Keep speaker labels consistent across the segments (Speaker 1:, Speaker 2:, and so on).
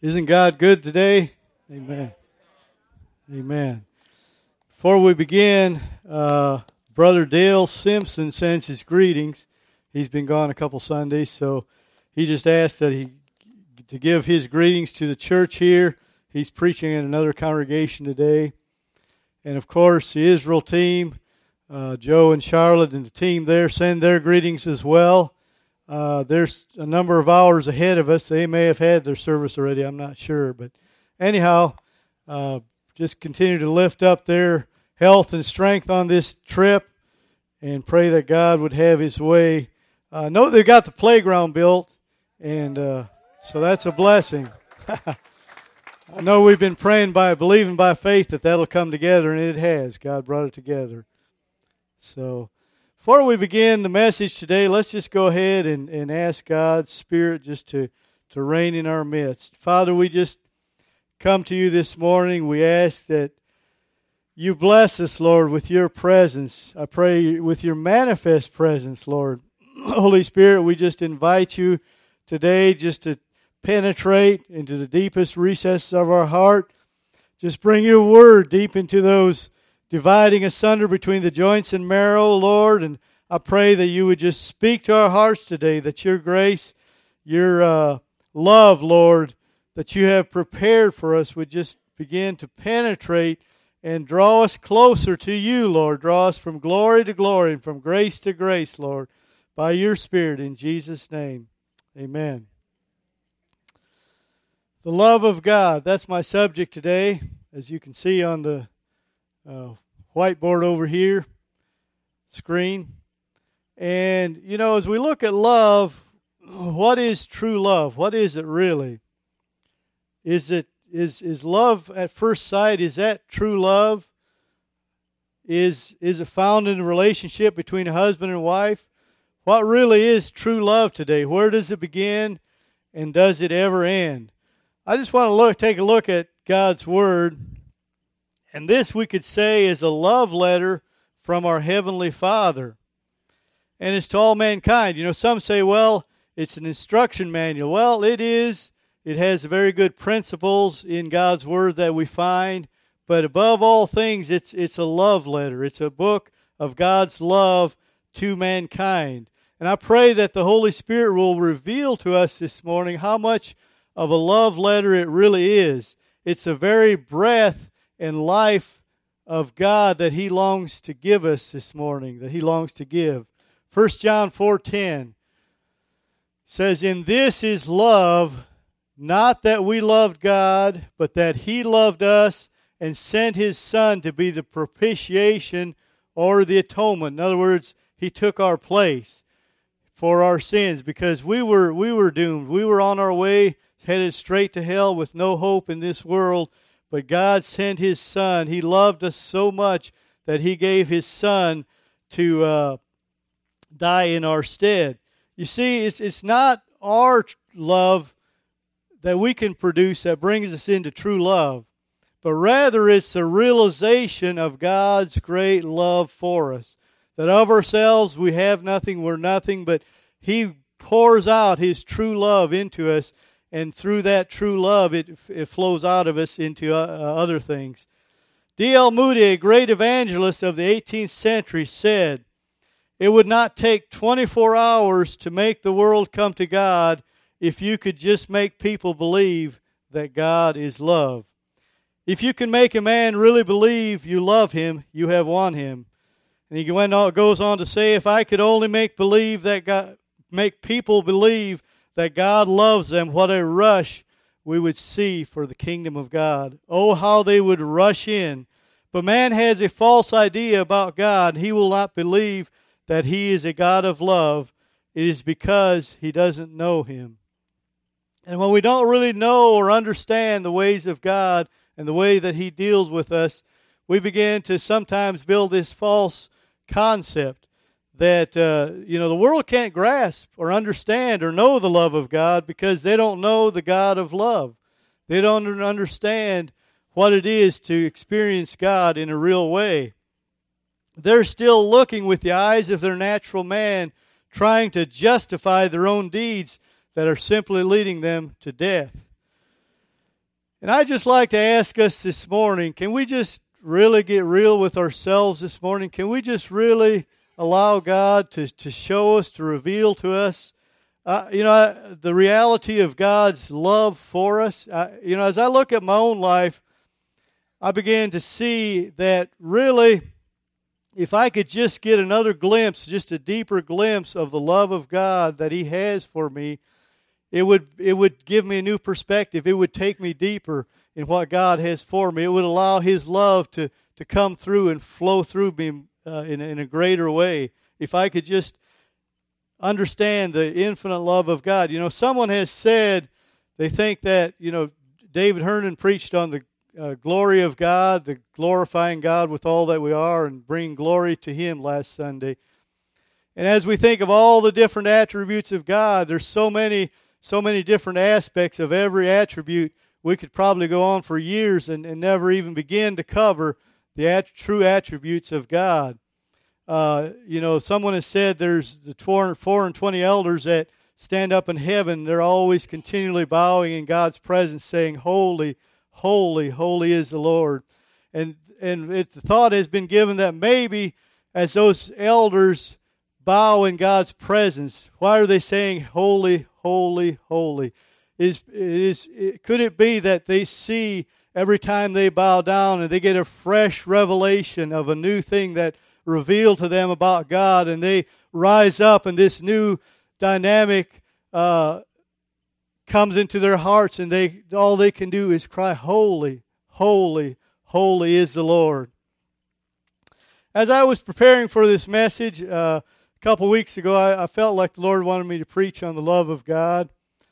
Speaker 1: Isn't God good today? Amen. Amen. Before we begin, Brother Dale Simpson sends his greetings. He's been gone a couple Sundays, so he just asked to give his greetings to the church here. He's preaching in another congregation today. And of course, the Israel team, Joe and Charlotte and the team there send their greetings as well. There's a number of hours ahead of us. They may have had their service already, I'm not sure. But anyhow, just continue to lift up their health and strength on this trip and pray that God would have His way. Know they got the playground built, and so that's a blessing. I know we've been believing by faith that that'll come together, and it has. God brought it together. So before we begin the message today, let's just go ahead and ask God's Spirit just to reign in our midst. Father, we just come to you this morning. We ask that you bless us, Lord, with your presence. I pray with your manifest presence, Lord. Holy Spirit, we just invite you today just to penetrate into the deepest recesses of our heart. Just bring your word deep into those dividing asunder between the joints and marrow, Lord. And I pray that you would just speak to our hearts today, that your grace, your love, Lord, that you have prepared for us would just begin to penetrate and draw us closer to you, Lord. Draw us from glory to glory and from grace to grace, Lord, by your Spirit, in Jesus' name. Amen. The love of God, that's my subject today, as you can see on the whiteboard over here, screen. And, you know, as we look at love, what is true love? What is it really? Is love at first sight, is that true love? Is it found in a relationship between a husband and wife? What really is true love today? Where does it begin and does it ever end? I just want to take a look at God's Word. And this, we could say, is a love letter from our Heavenly Father. And it's to all mankind. You know, some say, well, it's an instruction manual. Well, it is. It has very good principles in God's Word that we find. But above all things, it's a love letter. It's a book of God's love to mankind. And I pray that the Holy Spirit will reveal to us this morning how much of a love letter it really is. It's a very breath and life of God that He longs to give us this morning, that He longs to give. 1 John 4:10 says, "In this is love, not that we loved God, but that He loved us and sent His Son to be the propitiation or the atonement." In other words, He took our place for our sins because we were doomed. We were on our way, headed straight to hell with no hope in this world. But God sent His Son. He loved us so much that He gave His Son to die in our stead. You see, it's not our love that we can produce that brings us into true love, but rather it's the realization of God's great love for us. That of ourselves we have nothing, we're nothing, but He pours out His true love into us. And through that true love, it flows out of us into other things. D.L. Moody, a great evangelist of the 18th century, said, "It would not take 24 hours to make the world come to God if you could just make people believe that God is love." If you can make a man really believe you love him, you have won him. And he goes on to say, if I could only make people believe that God loves them, what a rush we would see for the kingdom of God. Oh, how they would rush in. But man has a false idea about God. He will not believe that He is a God of love. It is because he doesn't know Him. And when we don't really know or understand the ways of God and the way that He deals with us, we begin to sometimes build this false concept that, the world can't grasp or understand or know the love of God because they don't know the God of love. They don't understand what it is to experience God in a real way. They're still looking with the eyes of their natural man, trying to justify their own deeds that are simply leading them to death. And I'd just like to ask us this morning, can we just really get real with ourselves this morning? Can we just really allow God to show us, to reveal to us, the reality of God's love for us? As I look at my own life, I began to see that really, if I could just get another glimpse, just a deeper glimpse of the love of God that He has for me, it would give me a new perspective. It would take me deeper in what God has for me. It would allow His love to come through and flow through me in a greater way. If I could just understand the infinite love of God. Someone has said, they think that, David Hernan preached on the glory of God, the glorifying God with all that we are and bringing glory to Him last Sunday. And as we think of all the different attributes of God, there's so many different aspects of every attribute. We could probably go on for years and never even begin to cover the true attributes of God. Someone has said there's the 420 elders that stand up in heaven. They're always continually bowing in God's presence, saying, "Holy, holy, holy is the Lord." And the thought has been given that maybe as those elders bow in God's presence, why are they saying, "Holy, holy, holy"? Could it be that they see every time they bow down and they get a fresh revelation of a new thing that revealed to them about God, and they rise up and this new dynamic comes into their hearts, and all they can do is cry, "Holy, holy, holy is the Lord." As I was preparing for this message a couple weeks ago, I felt like the Lord wanted me to preach on the love of God.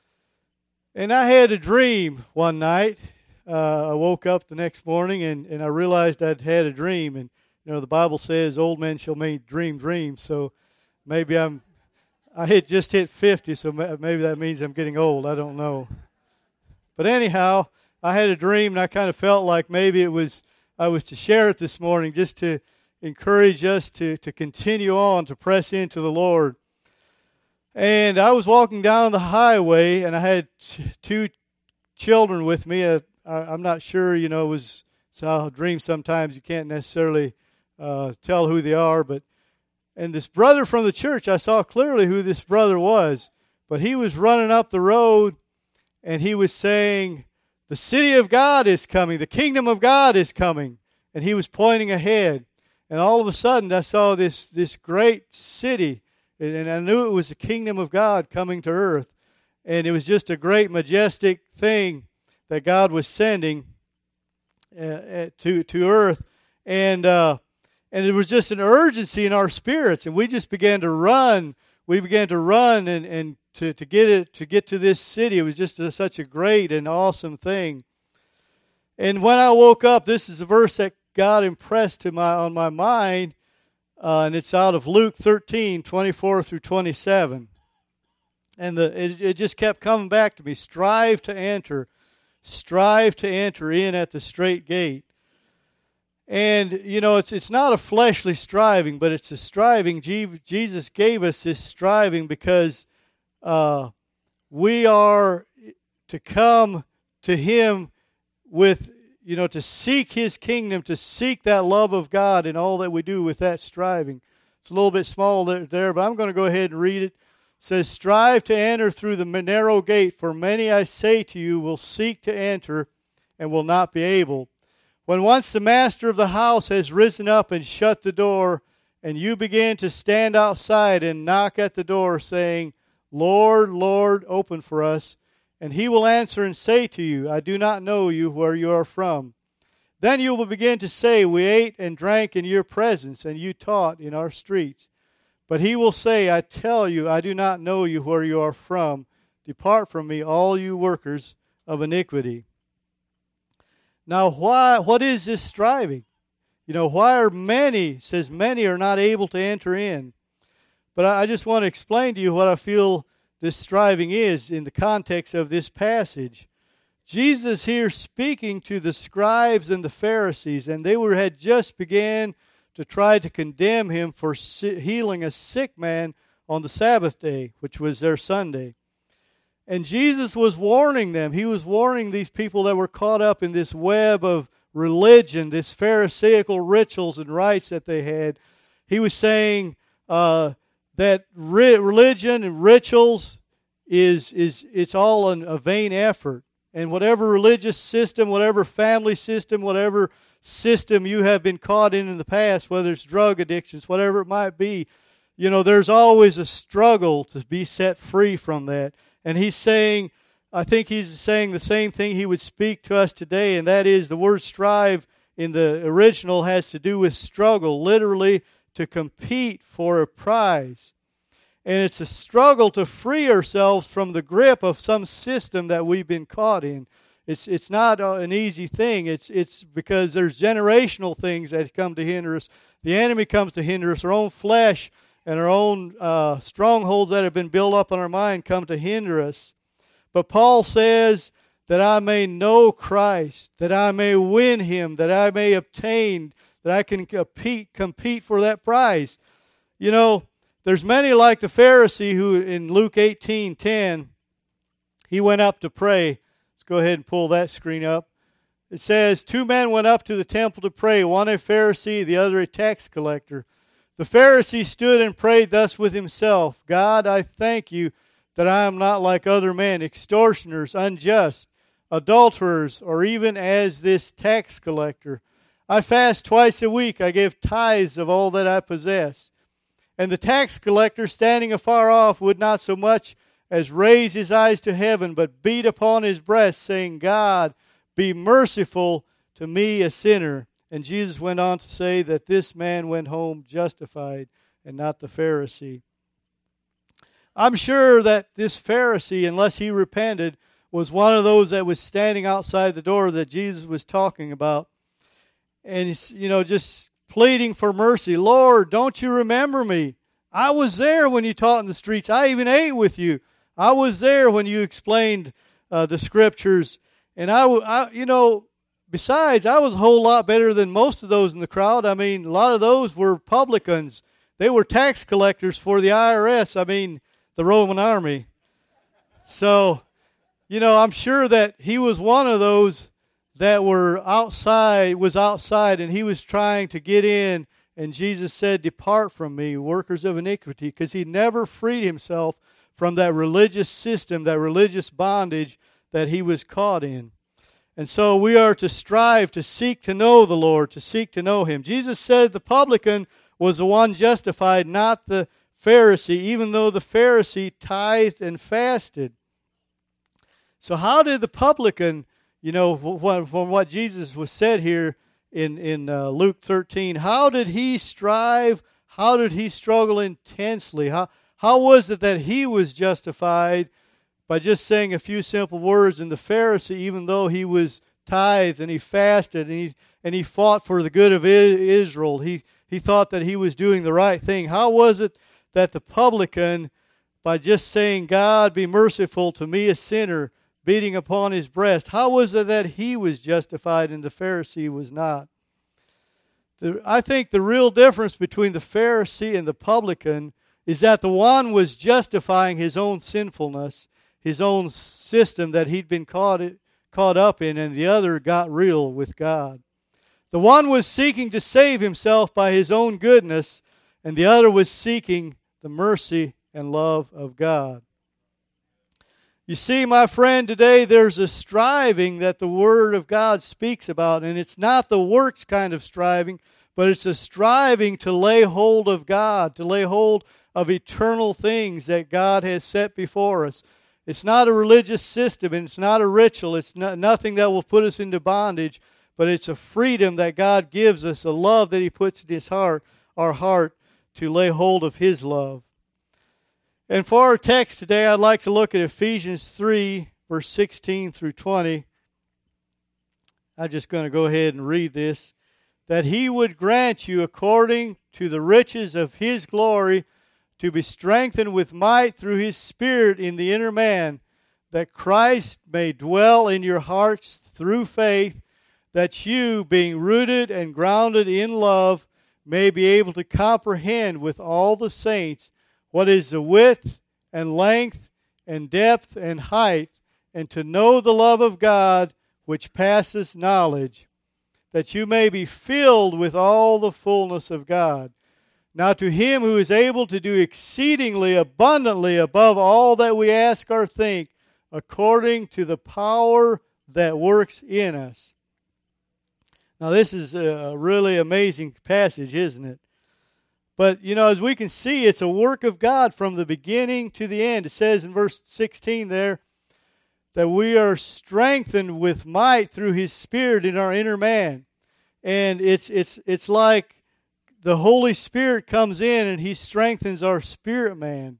Speaker 1: And I had a dream one night. I woke up the next morning and I realized I'd had a dream. And the Bible says old men shall dream dreams. So maybe I just hit 50, so maybe that means I'm getting old. I don't know. But anyhow, I had a dream, and I kind of felt like maybe I was to share it this morning, just to encourage us to continue on, to press into the Lord. And I was walking down the highway, and I had two children with me. I'm not sure, it's how dreams sometimes you can't necessarily tell who they are, and this brother from the church, I saw clearly who this brother was, but he was running up the road, and he was saying, "The city of God is coming, the kingdom of God is coming," and he was pointing ahead, and all of a sudden I saw this great city, and I knew it was the kingdom of God coming to earth, and it was just a great, majestic thing that God was sending to earth, and it was just an urgency in our spirits, and we just began to run. We began to run and to get to this city. It was just such a great and awesome thing. And when I woke up, this is a verse that God impressed on my mind, and it's out of Luke 13:24 through 27. And it just kept coming back to me. Strive to enter in at the straight gate. And, it's not a fleshly striving, but it's a striving. Jesus gave us this striving because we are to come to Him with, to seek His kingdom, to seek that love of God in all that we do with that striving. It's a little bit small there, but I'm going to go ahead and read it. It says, "Strive to enter through the narrow gate, for many, I say to you, will seek to enter and will not be able. When once the master of the house has risen up and shut the door, and you begin to stand outside and knock at the door, saying, 'Lord, Lord, open for us,' and He will answer and say to you, 'I do not know you, where you are from.' Then you will begin to say, 'We ate and drank in your presence, and you taught in our streets.' But He will say, 'I tell you, I do not know you, where you are from. Depart from me, all you workers of iniquity.'" Now, what is this striving? Why are many are not able to enter in? But I just want to explain to you what I feel this striving is in the context of this passage. Jesus here speaking to the scribes and the Pharisees, and they had just began to try to condemn Him for healing a sick man on the Sabbath day, which was their Sunday. And Jesus was warning them. He was warning these people that were caught up in this web of religion, this Pharisaical rituals and rites that they had. He was saying that religion and rituals it's all a vain effort. And whatever religious system, whatever family system, whatever system you have been caught in the past, whether it's drug addictions, whatever it might be, there's always a struggle to be set free from that. And he's saying, I think he's saying the same thing he would speak to us today, and that is the word strive in the original has to do with struggle, literally to compete for a prize. And it's a struggle to free ourselves from the grip of some system that we've been caught in. It's not an easy thing. It's because there's generational things that come to hinder us. The enemy comes to hinder us. Our own flesh and our own strongholds that have been built up in our mind come to hinder us. But Paul says that I may know Christ, that I may win Him, that I may obtain, that I can compete for that prize. There's many like the Pharisee who in Luke 18:10, he went up to pray. Let's go ahead and pull that screen up. It says, 2 men went up to the temple to pray, one a Pharisee, the other a tax collector. The Pharisee stood and prayed thus with himself, God, I thank you that I am not like other men, extortioners, unjust, adulterers, or even as this tax collector. I fast twice a week. I give tithes of all that I possess. And the tax collector, standing afar off, would not so much as raise his eyes to heaven, but beat upon his breast, saying, God, be merciful to me, a sinner. And Jesus went on to say that this man went home justified, and not the Pharisee. I'm sure that this Pharisee, unless he repented, was one of those that was standing outside the door that Jesus was talking about. And he's, just pleading for mercy. Lord, don't you remember me? I was there when you taught in the streets. I even ate with you. I was there when you explained the scriptures. And besides, I was a whole lot better than most of those in the crowd. I mean, a lot of those were publicans. They were tax collectors for the IRS. I mean, the Roman army. So, I'm sure that he was one of those that was outside, and he was trying to get in, and Jesus said, depart from me, workers of iniquity, because he never freed himself from that religious system, that religious bondage that he was caught in. And so we are to strive to seek to know the Lord, to seek to know Him. Jesus said the publican was the one justified, not the Pharisee, even though the Pharisee tithed and fasted. So how did the publican, from what Jesus was said here in Luke 13, how did he strive? How did he struggle intensely? How was it that he was justified by just saying a few simple words? And the Pharisee, even though he was tithed and he fasted and he fought for the good of Israel, he thought that he was doing the right thing. How was it that the publican, by just saying, God, be merciful to me, a sinner, beating upon his breast, how was it that he was justified and the Pharisee was not? I think the real difference between the Pharisee and the publican is that the one was justifying his own sinfulness, his own system that he'd been caught up in, and the other got real with God. The one was seeking to save himself by his own goodness, and the other was seeking the mercy and love of God. You see, my friend, today there's a striving that the Word of God speaks about, and it's not the works kind of striving, but it's a striving to lay hold of God, to lay hold of eternal things that God has set before us. It's not a religious system, and it's not a ritual. It's nothing that will put us into bondage, but it's a freedom that God gives us, a love that He puts in our heart, to lay hold of His love. And for our text today, I'd like to look at Ephesians 3, verse 16 through 20. I'm just going to go ahead and read this. That He would grant you, according to the riches of His glory, to be strengthened with might through His Spirit in the inner man, that Christ may dwell in your hearts through faith, that you, being rooted and grounded in love, may be able to comprehend with all the saints what is the width and length and depth and height, and to know the love of God which passeth knowledge, that you may be filled with all the fullness of God. Now to him who is able to do exceedingly abundantly above all that we ask or think, according to the power that works in us. Now this is a really amazing passage, isn't it? But, as we can see, it's a work of God from the beginning to the end. It says in verse 16 there, that we are strengthened with might through His Spirit in our inner man. And it's like the Holy Spirit comes in and He strengthens our spirit man.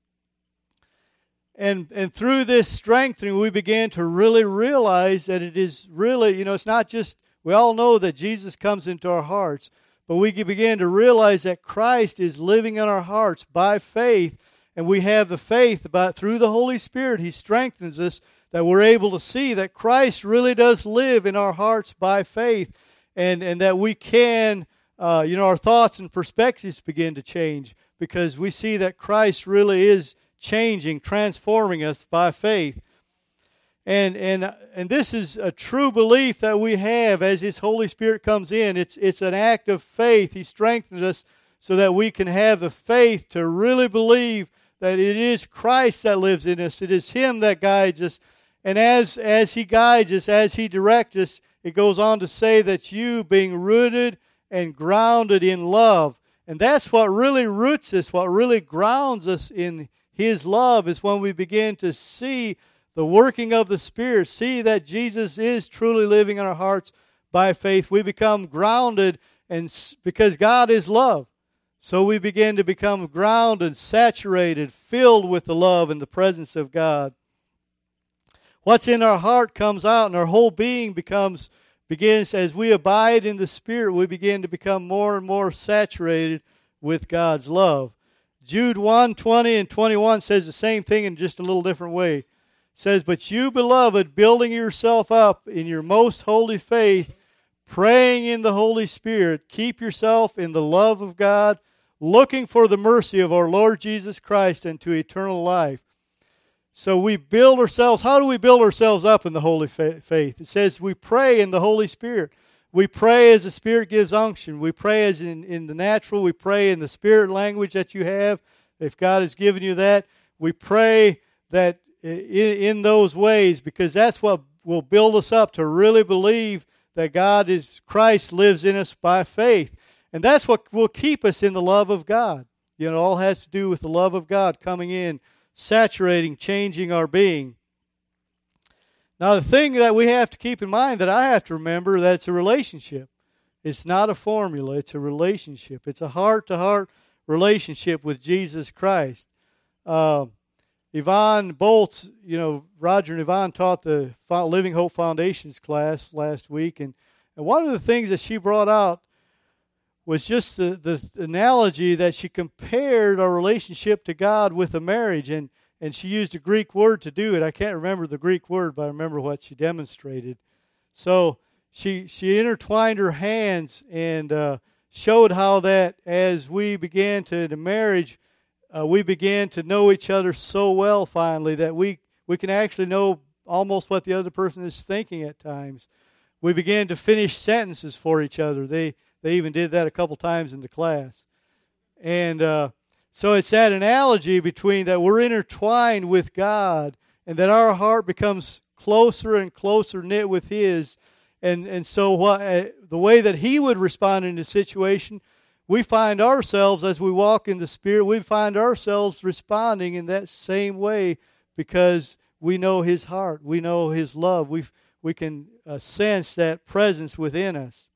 Speaker 1: And through this strengthening, we begin to really realize that it is really, it's not just, we all know that Jesus comes into our hearts, but we begin to realize that Christ is living in our hearts by faith, and we have the faith through the Holy Spirit. He strengthens us, that we're able to see that Christ really does live in our hearts by faith, and that we can, our thoughts and perspectives begin to change because we see that Christ really is changing, transforming us by faith. And this is a true belief that we have as His Holy Spirit comes in. It's an act of faith. He strengthens us so that we can have the faith to really believe that it is Christ that lives in us. It is Him that guides us. And as He guides us, as He directs us, it goes on to say that you, being rooted and grounded in love. And that's what really roots us, what really grounds us in His love, is when we begin to see the working of the Spirit, see that Jesus is truly living in our hearts by faith. We become grounded, and because God is love. So we begin to become grounded, saturated, filled with the love and the presence of God. What's in our heart comes out, and our whole being begins, as we abide in the Spirit, we begin to become more and more saturated with God's love. Jude 1:20 and 21 says the same thing in just a little different way. It says, but you, beloved, building yourself up in your most holy faith, praying in the Holy Spirit, keep yourself in the love of God, looking for the mercy of our Lord Jesus Christ unto eternal life. So we build ourselves. How do we build ourselves up in the holy faith? It says we pray in the Holy Spirit. We pray as the Spirit gives unction. We pray as in the natural. We pray in the Spirit language that you have, if God has given you that. We pray that in those ways, because that's what will build us up to really believe that Christ lives in us by faith. And that's what will keep us in the love of God. It all has to do with the love of God coming in, saturating, changing our being. Now, the thing that we have to keep in mind, that I have to remember, that it's a relationship. It's not a formula. It's a relationship. It's a heart-to-heart relationship with Jesus Christ. Yvonne Bolts, Roger and Yvonne taught the Living Hope Foundations class last week, and one of the things that she brought out was just the analogy that she compared our relationship to God with a marriage, and she used a Greek word to do it. I can't remember the Greek word, but I remember what she demonstrated. So she intertwined her hands and showed how that as we began to marriage, we began to know each other so well finally that we can actually know almost what the other person is thinking at times. We began to finish sentences for each other. They even did that a couple times in the class. And so it's that analogy between that we're intertwined with God and that our heart becomes closer and closer knit with His. And so the way that He would respond in a situation, we find ourselves, as we walk in the Spirit, we find ourselves responding in that same way because we know His heart. We know His love. We can sense that presence within us.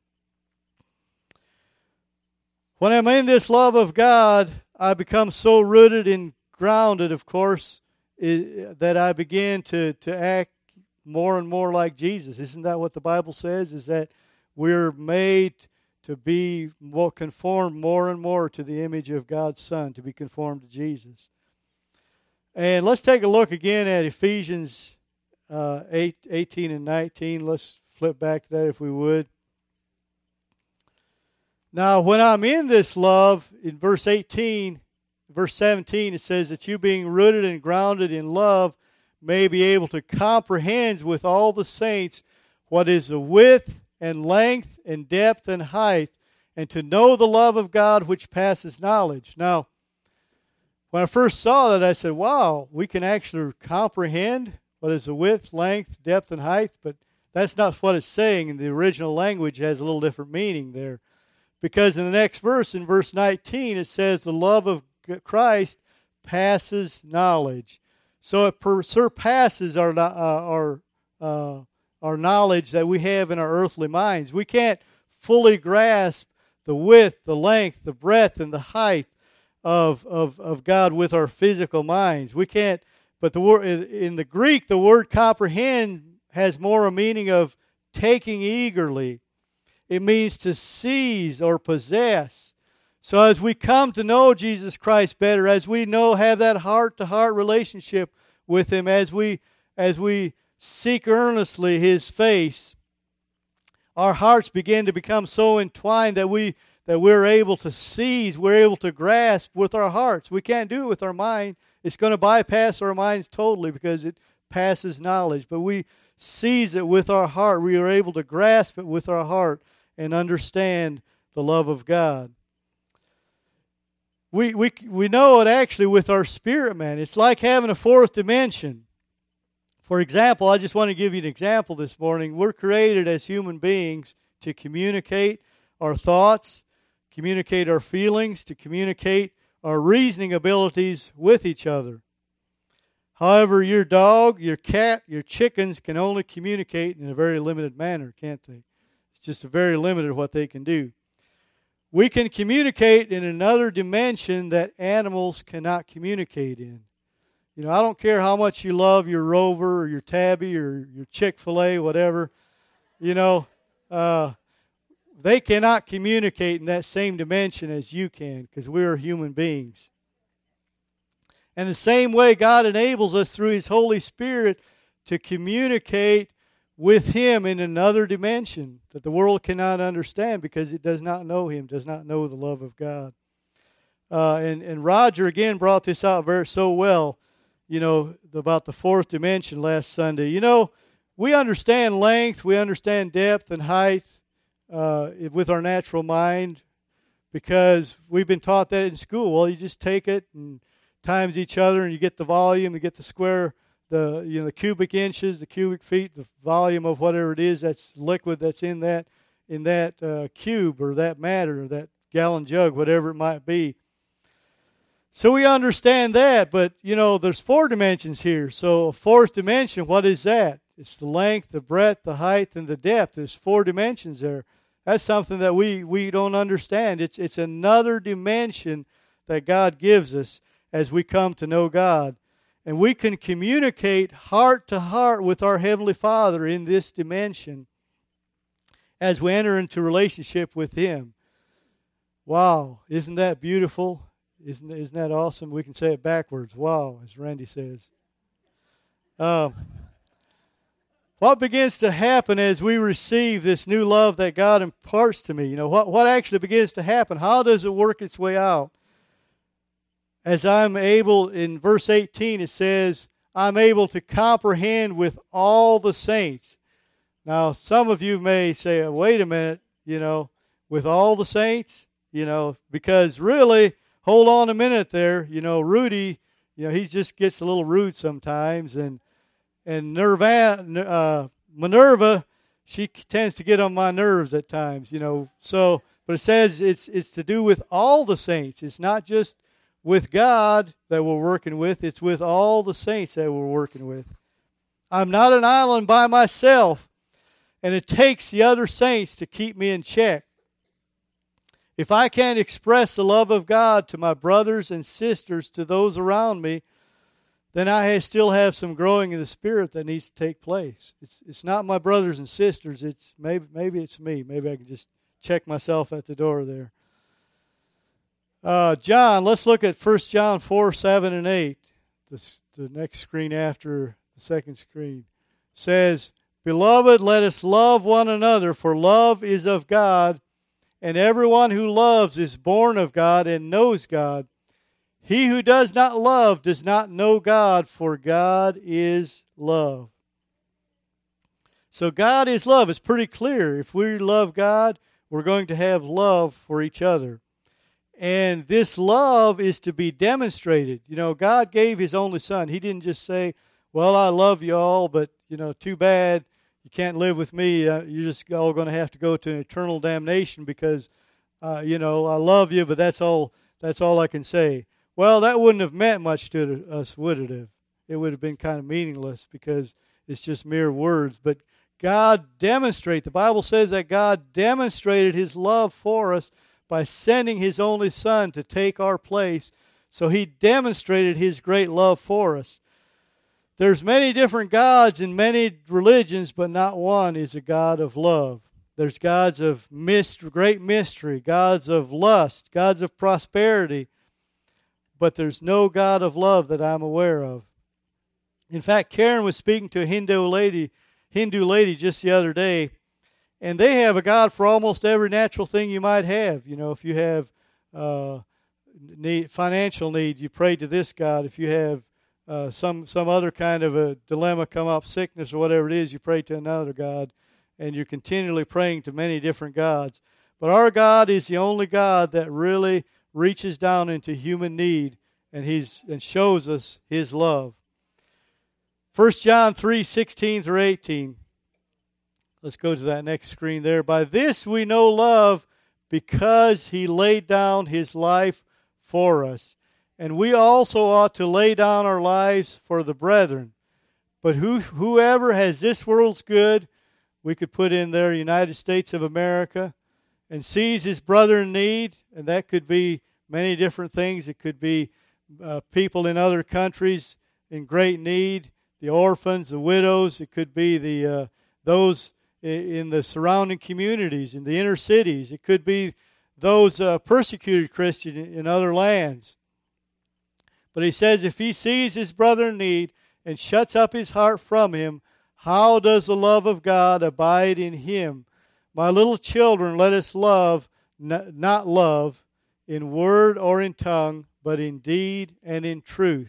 Speaker 1: When I'm in this love of God, I become so rooted and grounded, of course, that I begin to act more and more like Jesus. Isn't that what the Bible says? Is that we're made to be conformed more and more to the image of God's Son, to be conformed to Jesus. And let's take a look again at Ephesians 18 and 19. Let's flip back to that if we would. Now, when I'm in this love, in verse 18, verse 17, it says that you being rooted and grounded in love may be able to comprehend with all the saints what is the width and length and depth and height, and to know the love of God which passes knowledge. Now, when I first saw that, I said, wow, we can actually comprehend what is the width, length, depth, and height, but that's not what it's saying. In the original language, it has a little different meaning there. Because in the next verse, in verse 19, it says, the love of Christ passes knowledge. So it surpasses our knowledge that we have in our earthly minds. We can't fully grasp the width, the length, the breadth, and the height of God with our physical minds. We can't, but the word in the Greek, the word comprehend has more a meaning of taking eagerly. It means to seize or possess. So as we come to know Jesus Christ better, as we have that heart-to-heart relationship with Him, as we seek earnestly His face, our hearts begin to become so entwined that we're able to seize, we're able to grasp with our hearts. We can't do it with our mind. It's going to bypass our minds totally because it passes knowledge. But we seize it with our heart. We are able to grasp it with our heart and understand the love of God. We know it actually with our spirit, man. It's like having a fourth dimension. For example, I just want to give you an example this morning. We're created as human beings to communicate our thoughts, communicate our feelings, to communicate our reasoning abilities with each other. However, your dog, your cat, your chickens can only communicate in a very limited manner, can't they? It's just very limited what they can do. We can communicate in another dimension that animals cannot communicate in. You know, I don't care how much you love your Rover or your Tabby or your Chick-fil-A, whatever. You know, they cannot communicate in that same dimension as you can because we are human beings. And the same way, God enables us through His Holy Spirit to communicate with Him in another dimension that the world cannot understand because it does not know Him, does not know the love of God. And Roger again brought this out so well, you know, about the fourth dimension last Sunday. You know, we understand length, we understand depth and height with our natural mind because we've been taught that in school. Well, you just take it and times each other and you get the volume, you get the square, the cubic inches, the cubic feet, the volume of whatever it is that's liquid that's in that cube or that matter or that gallon jug, whatever it might be. So we understand that, but you know there's four dimensions here. So a fourth dimension, what is that? It's the length, the breadth, the height, and the depth. There's four dimensions there. That's something that we don't understand. It's another dimension that God gives us as we come to know God. And we can communicate heart to heart with our Heavenly Father in this dimension as we enter into relationship with Him. Wow, isn't that beautiful? Isn't that awesome? We can say it backwards. Wow, as Randy says. What begins to happen as we receive this new love that God imparts to me? You know, what actually begins to happen? How does it work its way out? As I'm able, in verse 18 it says, I'm able to comprehend with all the saints. Now, some of you may say, wait a minute, you know, with all the saints, you know, because really, hold on a minute there, you know, Rudy, you know, he just gets a little rude sometimes, and Minerva, she tends to get on my nerves at times, you know. So, but it says it's to do with all the saints. It's not just with God that we're working with. It's with all the saints that we're working with. I'm not an island by myself, and it takes the other saints to keep me in check. If I can't express the love of God to my brothers and sisters, to those around me, then I still have some growing in the Spirit that needs to take place. It's not my brothers and sisters. It's maybe it's me. Maybe I can just check myself at the door there. John, let's look at 1 John 4, 7, and 8. The next screen after the second screen. It says, Beloved, let us love one another, for love is of God, and everyone who loves is born of God and knows God. He who does not love does not know God, for God is love. So God is love. It's pretty clear. If we love God, we're going to have love for each other. And this love is to be demonstrated. You know, God gave His only Son. He didn't just say, well, I love you all, but, you know, too bad you can't live with me. You're just all going to have to go to an eternal damnation because, you know, I love you, but that's all I can say. Well, that wouldn't have meant much to us, would it have? It would have been kind of meaningless because it's just mere words. But God the Bible says that God demonstrated His love for us by sending His only Son to take our place. So He demonstrated His great love for us. There's many different gods in many religions, but not one is a God of love. There's gods of great mystery, gods of lust, gods of prosperity, but there's no God of love that I'm aware of. In fact, Karen was speaking to a Hindu lady just the other day, and they have a God for almost every natural thing you might have. You know, if you have financial need, you pray to this God. If you have some other kind of a dilemma come up, sickness or whatever it is, you pray to another God, and you're continually praying to many different gods. But our God is the only God that really reaches down into human need and shows us His love. 1 John 3:16 through 18. Let's go to that next screen there. By this we know love, because He laid down His life for us. And we also ought to lay down our lives for the brethren. But whoever has this world's good, we could put in there United States of America, and sees his brother in need, and that could be many different things. It could be people in other countries in great need, the orphans, the widows. It could be those in the surrounding communities, in the inner cities. It could be those persecuted Christians in other lands. But he says, if he sees his brother in need and shuts up his heart from him, how does the love of God abide in him? My little children, let us love, not love, in word or in tongue, but in deed and in truth.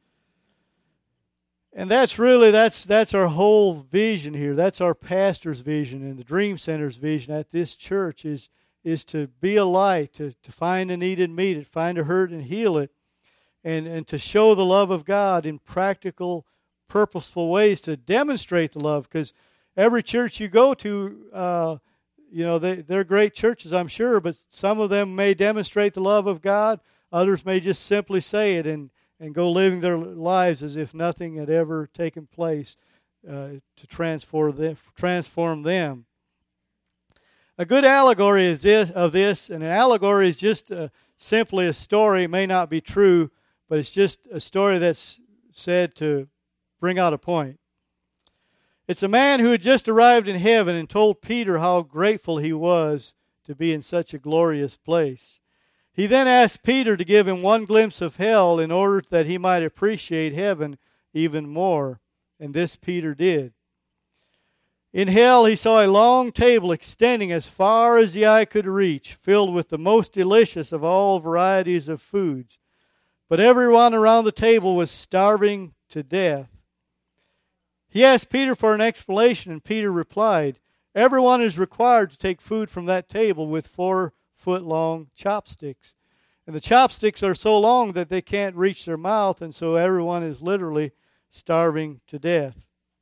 Speaker 1: And that's our whole vision here. That's our pastor's vision and the Dream Center's vision at this church is to be a light, to find a need and meet it, find a hurt and heal it, and to show the love of God in practical, purposeful ways to demonstrate the love. Because every church you go to, they're great churches, I'm sure, but some of them may demonstrate the love of God. Others may just simply say it and go living their lives as if nothing had ever taken place to transform them. A good allegory of this, and an allegory is just simply a story. It may not be true, but it's just a story that's said to bring out a point. It's a man who had just arrived in heaven and told Peter how grateful he was to be in such a glorious place. He then asked Peter to give him one glimpse of hell in order that he might appreciate heaven even more, and this Peter did. In hell he saw a long table extending as far as the eye could reach, filled with the most delicious of all varieties of foods. But everyone around the table was starving to death. He asked Peter for an explanation, and Peter replied, everyone is required to take food from that table with 4-foot-long chopsticks. And the chopsticks are so long that they can't reach their mouth, and so everyone is literally starving to death.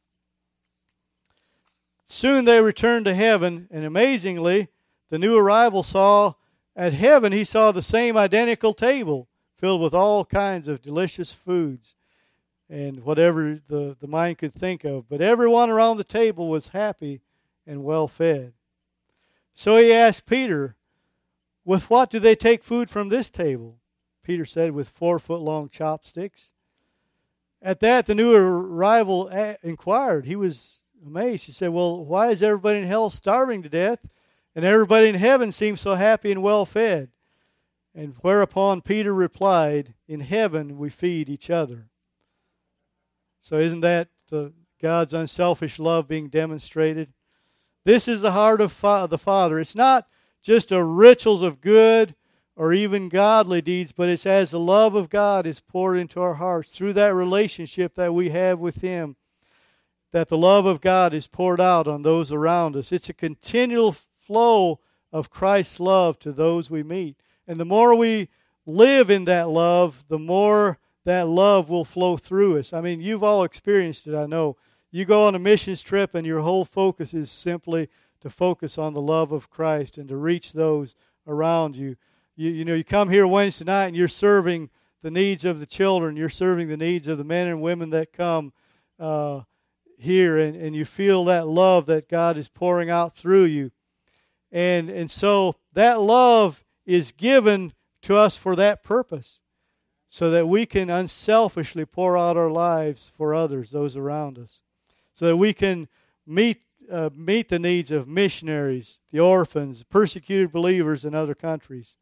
Speaker 1: Soon they returned to heaven, and amazingly, the new arrival saw at heaven, he saw the same identical table filled with all kinds of delicious foods and whatever the mind could think of. But everyone around the table was happy and well fed. So he asked Peter, with what do they take food from this table? Peter said, with 4-foot-long chopsticks. At that, the new arrival inquired. He was amazed. He said, well, why is everybody in hell starving to death, and everybody in heaven seems so happy and well fed? And whereupon Peter replied, in heaven we feed each other. So isn't that God's unselfish love being demonstrated? This is the heart of the Father. It's not just a rituals of good or even godly deeds, but it's as the love of God is poured into our hearts through that relationship that we have with Him, that the love of God is poured out on those around us. It's a continual flow of Christ's love to those we meet. And the more we live in that love, the more that love will flow through us. I mean, you've all experienced it, I know. You go on a missions trip and your whole focus is simply to focus on the love of Christ and to reach those around you. You come here Wednesday night and you're serving the needs of the children. You're serving the needs of the men and women that come here, and you feel that love that God is pouring out through you. And so that love is given to us for that purpose, so that we can unselfishly pour out our lives for others, those around us, so that we can meet the needs of missionaries, the orphans, persecuted believers in other countries.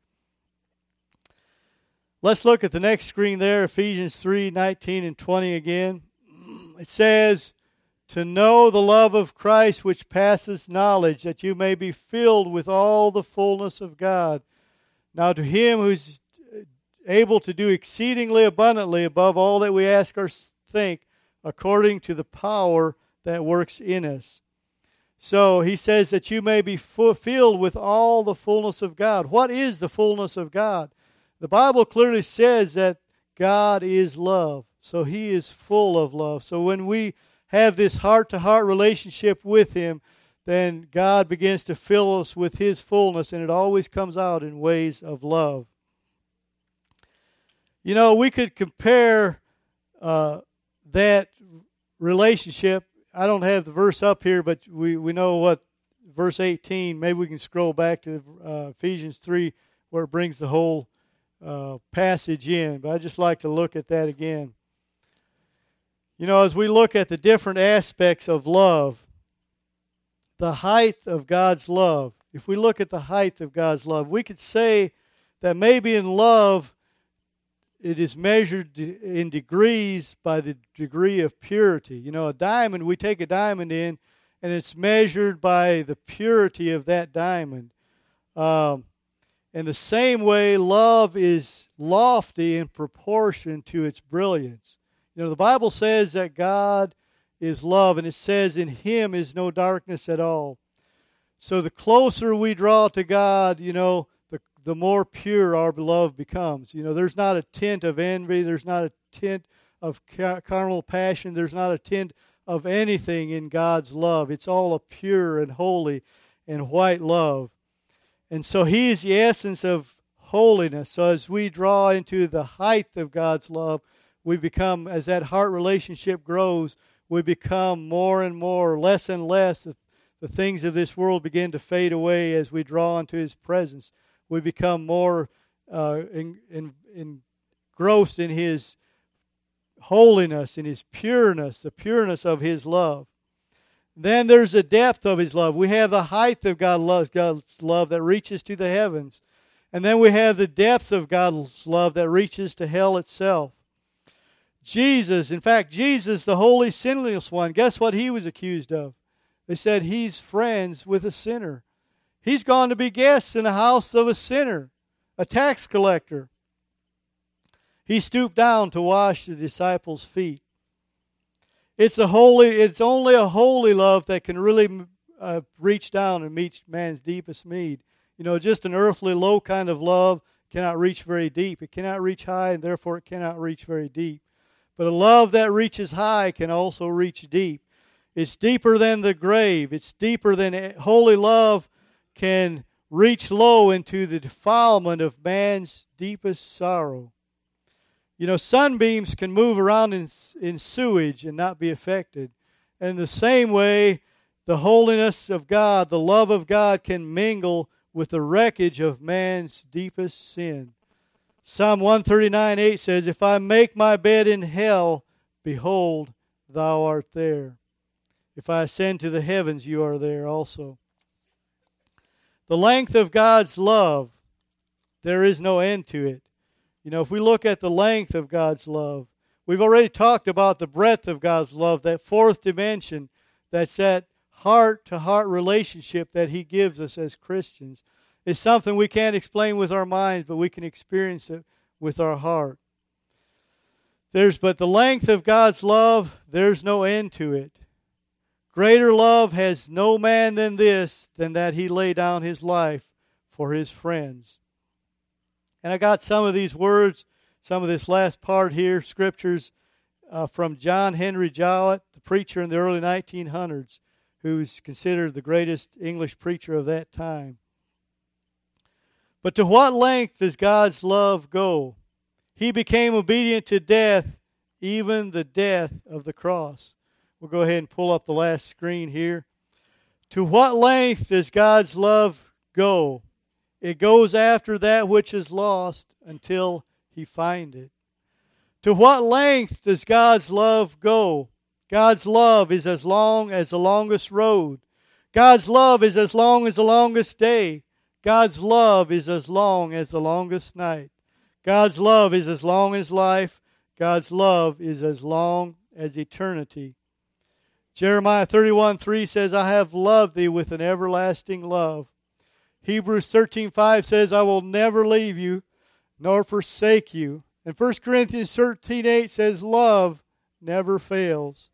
Speaker 1: Let's look at the next screen there, Ephesians 3:19 and 20 again. It says, to know the love of Christ which passes knowledge, that you may be filled with all the fullness of God. Now to Him who's able to do exceedingly abundantly above all that we ask or think, according to the power that works in us. So he says that you may be filled with all the fullness of God. What is the fullness of God? The Bible clearly says that God is love. So He is full of love. So when we have this heart-to-heart relationship with Him, then God begins to fill us with His fullness, and it always comes out in ways of love. You know, we could compare that relationship. I don't have the verse up here, but we know what verse 18, maybe we can scroll back to Ephesians 3 where it brings the whole passage in. But I'd just like to look at that again. You know, as we look at the different aspects of love, the height of God's love, if we look at the height of God's love, we could say that maybe in love it is measured in degrees by the degree of purity. You know, a diamond, we take a diamond in, and it's measured by the purity of that diamond. In the same way, love is lofty in proportion to its brilliance. You know, the Bible says that God is love, and it says in Him is no darkness at all. So the closer we draw to God, you know, the more pure our love becomes. You know, there's not a tint of envy, there's not a tint of carnal passion, there's not a tint of anything in God's love. It's all a pure and holy and white love. And so He is the essence of holiness. So as we draw into the height of God's love, we become, as that heart relationship grows, we become more and more, less and less. The things of this world begin to fade away as we draw into His presence. We become more engrossed in His holiness, in His pureness, the pureness of His love. Then there's the depth of His love. We have the height of God's love that reaches to the heavens. And then we have the depth of God's love that reaches to hell itself. Jesus, in fact, Jesus, the holy sinless one, guess what He was accused of? They said He's friends with a sinner. He's gone to be guest in the house of a sinner, a tax collector. He stooped down to wash the disciples' feet. It's only a holy love that can really reach down and meet man's deepest need. You know, just an earthly low kind of love cannot reach very deep. It cannot reach high, and therefore it cannot reach very deep. But a love that reaches high can also reach deep. It's deeper than the grave. It's deeper than holy love can reach low into the defilement of man's deepest sorrow. You know, sunbeams can move around in sewage and not be affected. And in the same way, the holiness of God, the love of God can mingle with the wreckage of man's deepest sin. Psalm 139:8 says, if I make my bed in hell, behold, thou art there. If I ascend to the heavens, you are there also. The length of God's love, there is no end to it. You know, if we look at the length of God's love, we've already talked about the breadth of God's love, that fourth dimension, that's that heart-to-heart relationship that He gives us as Christians. It's something we can't explain with our minds, but we can experience it with our heart. But the length of God's love, there's no end to it. Greater love has no man than this, than that he lay down his life for his friends. And I got some of these words, some of this last part here, scriptures from John Henry Jowett, the preacher in the early 1900s, who's considered the greatest English preacher of that time. But to what length does God's love go? He became obedient to death, even the death of the cross. We'll go ahead and pull up the last screen here. To what length does God's love go? It goes after that which is lost until he find it. To what length does God's love go? God's love is as long as the longest road. God's love is as long as the longest day. God's love is as long as the longest night. God's love is as long as life. God's love is as long as eternity. Jeremiah 31:3 says, I have loved thee with an everlasting love. Hebrews 13:5 says, I will never leave you nor forsake you. And 1 Corinthians 13:8 says, love never fails.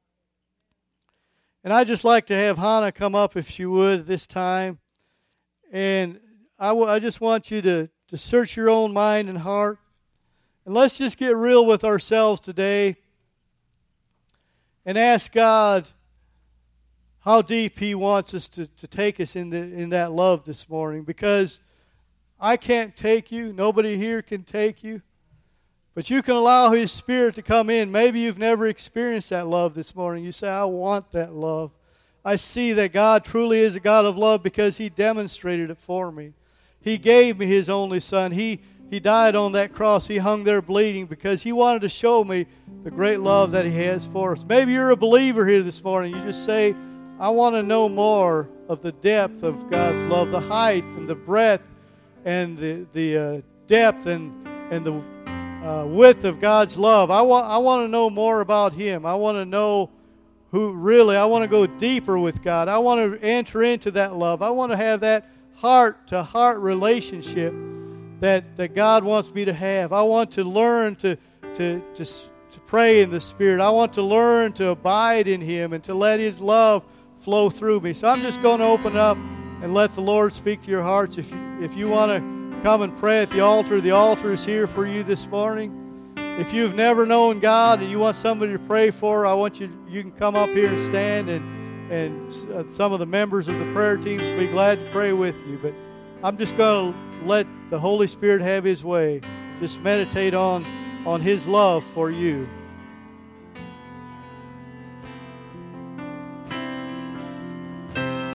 Speaker 1: And I'd just like to have Hannah come up, if she would, this time. And I just want you to search your own mind and heart. And let's just get real with ourselves today and ask God how deep he wants us to take us in that love this morning. Because I can't take you. Nobody here can take you. But you can allow his Spirit to come in. Maybe you've never experienced that love this morning. You say, I want that love. I see that God truly is a God of love because he demonstrated it for me. He gave me his only Son. He died on that cross. He hung there bleeding because he wanted to show me the great love that he has for us. Maybe you're a believer here this morning. You just say, I want to know more of the depth of God's love, the height and the breadth and the depth and the width of God's love. I want to know more about him. I want to know I want to go deeper with God. I want to enter into that love. I want to have that heart-to-heart relationship that God wants me to have. I want to learn to pray in the Spirit. I want to learn to abide in him and to let his love flow through me. So I'm just going to open up and let the Lord speak to your hearts. If you want to come and pray at the altar is here for you this morning. If you've never known God and you want somebody to pray for, I want you can come up here and stand, and some of the members of the prayer teams will be glad to pray with you. But I'm just going to let the Holy Spirit have his way. Just meditate on his love for you.